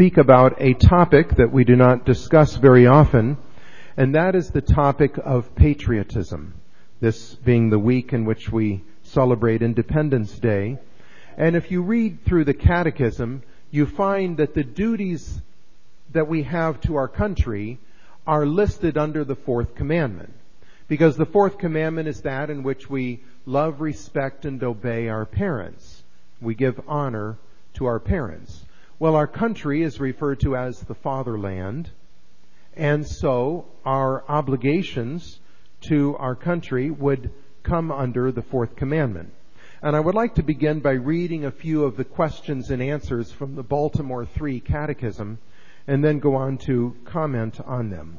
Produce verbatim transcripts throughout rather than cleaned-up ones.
speak about a topic that we do not discuss very often, and that is the topic of patriotism, this being the week in which we celebrate Independence Day. And if you read through the Catechism, you find that the duties that we have to our country are listed under the fourth commandment. Because the fourth commandment is that in which we love, respect, and obey our parents. We give honor to our parents. Well, our country is referred to as the fatherland, and so our obligations to our country would come under the fourth commandment. And I would like to begin by reading a few of the questions and answers from the Baltimore three Catechism, and then go on to comment on them.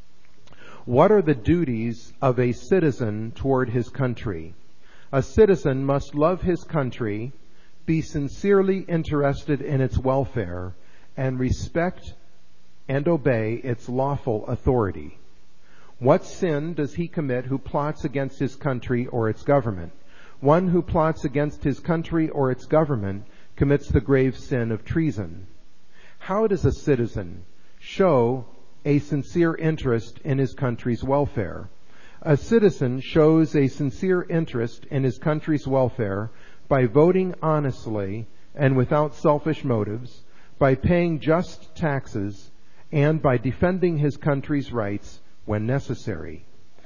What are the duties of a citizen toward his country? A citizen must love his country, be sincerely interested in its welfare, and respect and obey its lawful authority. What sin does he commit who plots against his country or its government? One who plots against his country or its government commits the grave sin of treason. How does a citizen show a sincere interest in his country's welfare? A citizen shows a sincere interest in his country's welfare by voting honestly and without selfish motives, by paying just taxes, and by defending his country's rights when necessary.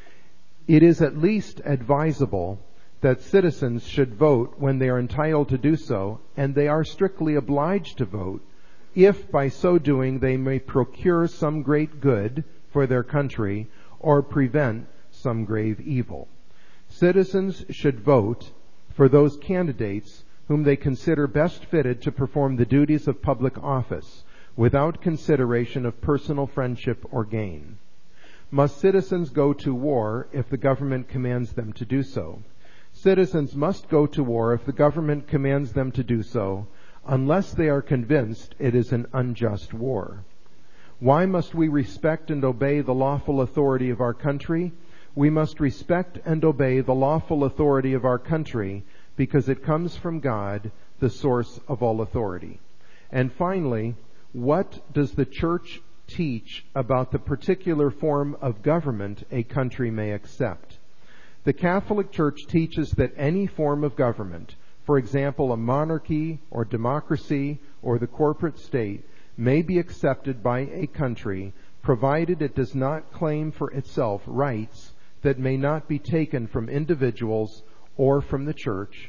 It is at least advisable that citizens should vote when they are entitled to do so, and they are strictly obliged to vote if by so doing they may procure some great good for their country or prevent some grave evil. Citizens should vote for those candidates whom they consider best fitted to perform the duties of public office without consideration of personal friendship or gain. Must citizens go to war if the government commands them to do so? Citizens must go to war if the government commands them to do so, unless they are convinced it is an unjust war. Why must we respect and obey the lawful authority of our country? We must respect and obey the lawful authority of our country because it comes from God, the source of all authority. And finally, what does the Church teach about the particular form of government a country may accept? The Catholic Church teaches that any form of government, for example, a monarchy or democracy or the corporate state, may be accepted by a country provided it does not claim for itself rights that may not be taken from individuals or from the church,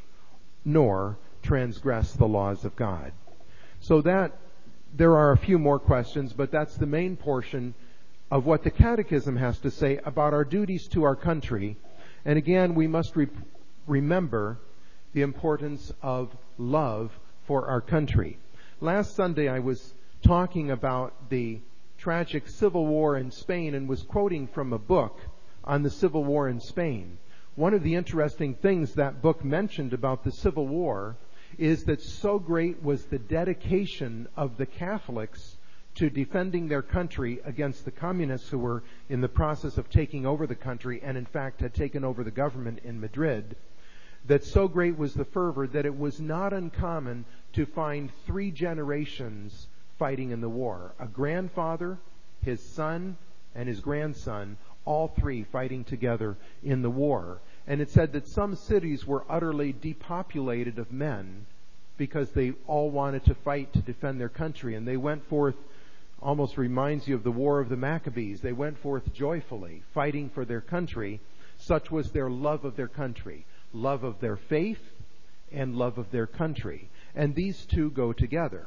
nor transgress the laws of God. So that, there are a few more questions, but that's the main portion of what the Catechism has to say about our duties to our country. And again, we must re- remember the importance of love for our country. Last Sunday I was talking about the tragic civil war in Spain and was quoting from a book on the civil war in Spain. One of the interesting things that book mentioned about the civil war is that so great was the dedication of the Catholics to defending their country against the communists who were in the process of taking over the country and in fact had taken over the government in Madrid, that so great was the fervor that it was not uncommon to find three generations fighting in the war. A grandfather, his son, and his grandson, all three fighting together in the war. And it said that some cities were utterly depopulated of men because they all wanted to fight to defend their country. And they went forth, almost reminds you of the War of the Maccabees. They went forth joyfully, fighting for their country. Such was their love of their country. Love of their faith and love of their country. And these two go together.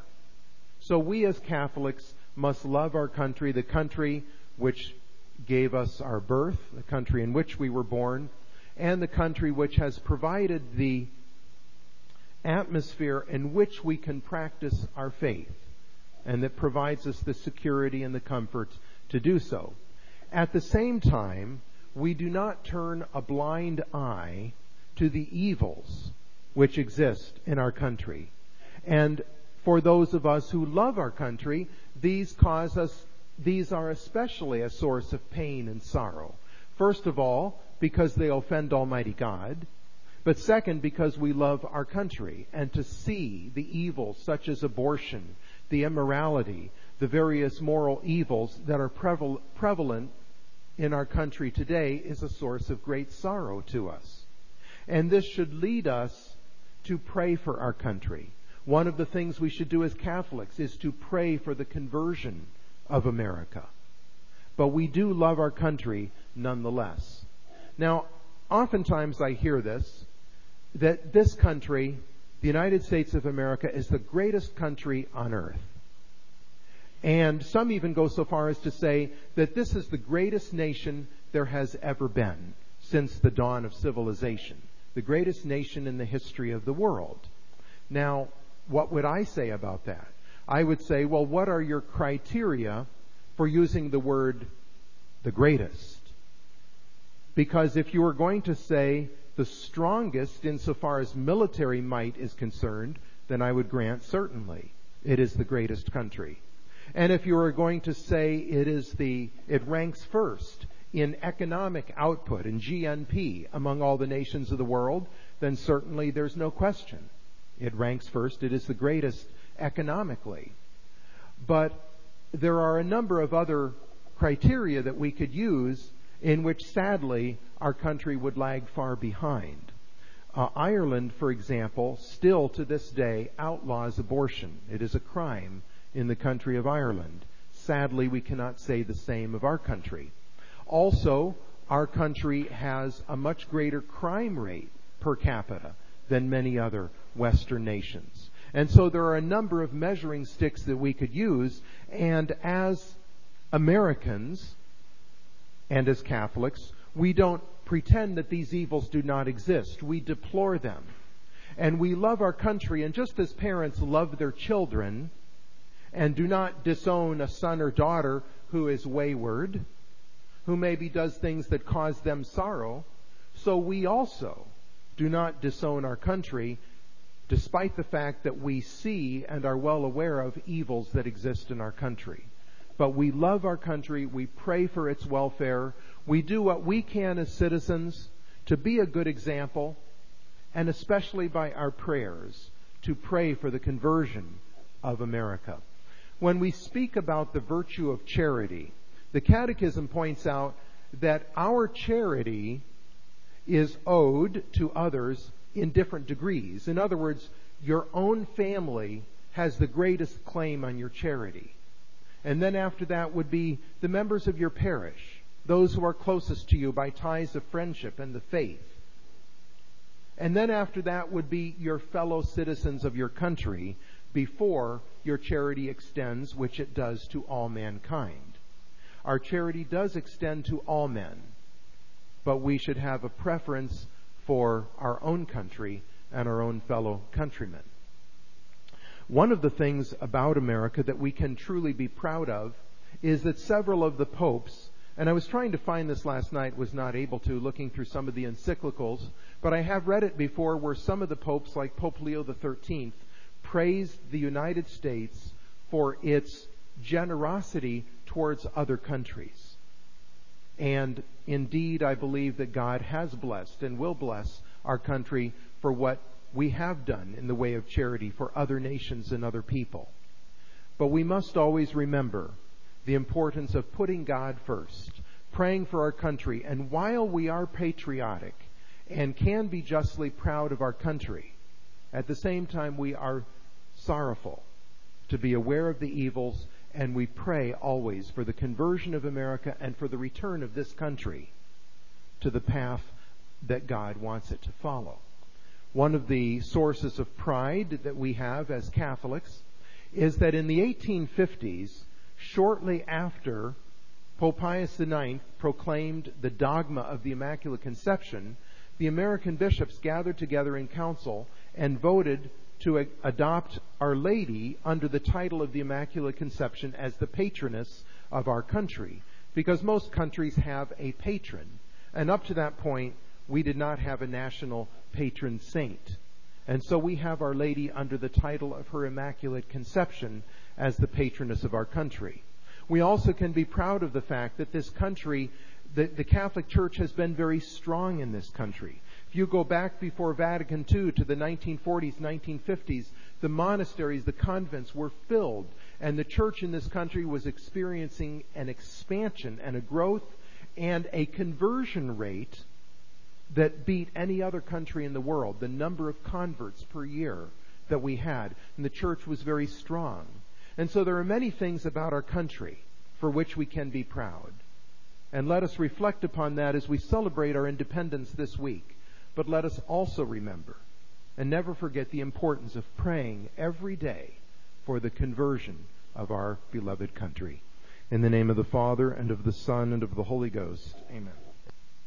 So we as Catholics must love our country, the country which gave us our birth, the country in which we were born, and the country which has provided the atmosphere in which we can practice our faith, and that provides us the security and the comfort to do so. At the same time, we do not turn a blind eye to the evils which exist in our country. And for those of us who love our country, these cause us, these are especially a source of pain and sorrow. First of all, because they offend Almighty God, But second, because we love our country, and to see the evils such as abortion, the immorality, the various moral evils that are preval- prevalent in our country today is a source of great sorrow to us. And this should lead us to pray for our country. One of the things we should do as Catholics is to pray for the conversion of America. But we do love our country nonetheless. Now, oftentimes I hear this, that this country, the United States of America, is the greatest country on earth. And some even go so far as to say that this is the greatest nation there has ever been since the dawn of civilization, the greatest nation in the history of the world. Now, what would I say about that? I would say, well, what are your criteria for using the word the greatest? Because if you were going to say the strongest insofar as military might is concerned, then I would grant certainly it is the greatest country. And if you were going to say it is the, it ranks first in economic output and G N P among all the nations of the world, then certainly there's no question. It ranks first. It is the greatest economically. But there are a number of other criteria that we could use in which, sadly, our country would lag far behind. Uh, Ireland, for example, still to this day outlaws abortion. It is a crime in the country of Ireland. Sadly, we cannot say the same of our country. Also, our country has a much greater crime rate per capita than many other Western nations. And so there are a number of measuring sticks that we could use, and as Americans and as Catholics, we don't pretend that these evils do not exist. We deplore them. And we love our country, and just as parents love their children and do not disown a son or daughter who is wayward, who maybe does things that cause them sorrow, so we also do not disown our country, despite the fact that we see and are well aware of evils that exist in our country. But we love our country, we pray for its welfare, we do what we can as citizens to be a good example, and especially by our prayers, to pray for the conversion of America. When we speak about the virtue of charity, the Catechism points out that our charity is owed to others in different degrees. In other words, your own family has the greatest claim on your charity. And then after that would be the members of your parish, those who are closest to you by ties of friendship and the faith. And then after that would be your fellow citizens of your country before your charity extends, which it does to all mankind. Our charity does extend to all men, but we should have a preference for our own country and our own fellow countrymen. One of the things about America that we can truly be proud of is that several of the popes, and I was trying to find this last night, was not able to, looking through some of the encyclicals, but I have read it before where some of the popes, like Pope Leo the thirteenth, praised the United States for its generosity towards other countries. And indeed, I believe that God has blessed and will bless our country for what we have done in the way of charity for other nations and other people. But we must always remember the importance of putting God first, praying for our country, and while we are patriotic and can be justly proud of our country, at the same time we are sorrowful to be aware of the evils, and we pray always for the conversion of America and for the return of this country to the path that God wants it to follow. One of the sources of pride that we have as Catholics is that in the eighteen fifties, shortly after Pope Pius the ninth proclaimed the dogma of the Immaculate Conception, the American bishops gathered together in council and voted to a- adopt Our Lady under the title of the Immaculate Conception as the patroness of our country, because most countries have a patron. And up to that point, we did not have a national patron saint. And so we have Our Lady under the title of her Immaculate Conception as the patroness of our country. We also can be proud of the fact that this country, the, the Catholic Church has been very strong in this country. If you go back before Vatican Two to the nineteen forties, nineteen fifties, the monasteries, the convents were filled, and the church in this country was experiencing an expansion and a growth and a conversion rate that beat any other country in the world, the number of converts per year that we had. And the church was very strong. And so there are many things about our country for which we can be proud. And let us reflect upon that as we celebrate our independence this week. But let us also remember and never forget the importance of praying every day for the conversion of our beloved country. In the name of the Father, and of the Son, and of the Holy Ghost. Amen.